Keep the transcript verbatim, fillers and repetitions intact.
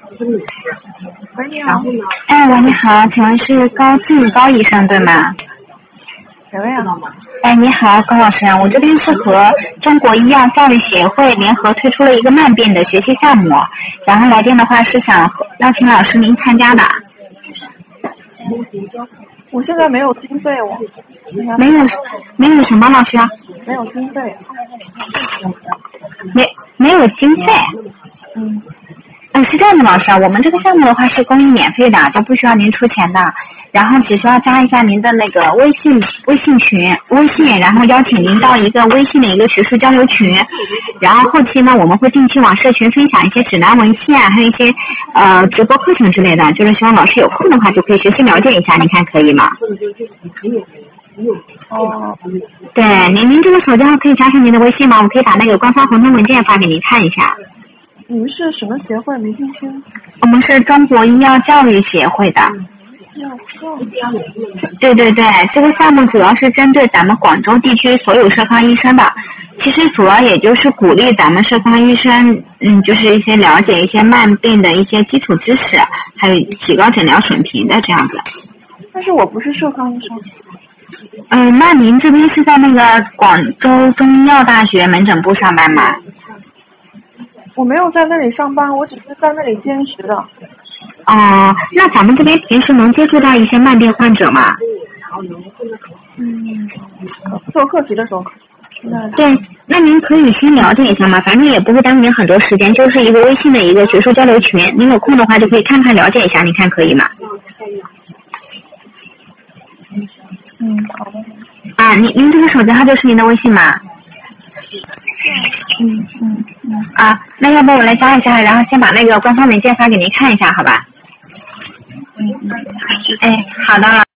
喂，你好。 哎，喂，你好，请问是高静高医生对吗？ 哪位啊？ 哎，你好，高老师，我这边是和中国医药教育协会联合推出了一个慢病的学习项目，然后来电的话是想邀请老师您参加的。 我现在没有经费，我没有没有什么老师啊？ 没有经费。 没没有经费？ 嗯。 嗯，是这样的，老师啊，我们这个项目的话是公益免费的，都不需要您出钱的，然后只需要加一下您的那个微信微信群微信，然后邀请您到一个微信的一个学术交流群，然后后期呢我们会定期往社群分享一些指南文献，还有一些呃直播课程之类的，就是希望老师有空的话就可以学习了解一下，您看可以吗？ 哦。 对，您您这个手机号可以加上您的微信吗？我可以把那个官方合同文件发给您看一下。 你们是什么协会？没听清。 我们是中国医药教育协会的。 药教育。 对对对，这个项目主要是针对咱们广州地区所有社康医生的，其实主要也就是鼓励咱们社康医生，嗯，就是一些了解一些慢病的一些基础知识，还有提高诊疗水平的这样子。 但是我不是社康医生。 嗯，那您这边是在那个广州中医药大学门诊部上班吗？ 我没有在那里上班，我只是在那里兼职的。 哦，那咱们这边平时能接触到一些慢病患者吗？ 嗯，做课题的时候。 对，那您可以先了解一下嘛，反正也不会耽误您很多时间，就是一个微信的一个学术交流群，您有空的话就可以看看了解一下，你看可以吗？ 嗯，好的。 啊，您您这个手机号就是您的微信吗？ 嗯嗯嗯。 啊，那要不我来加一下，然后先把那个官方文件发给您看一下，好吧？ 嗯嗯。 哎，好的。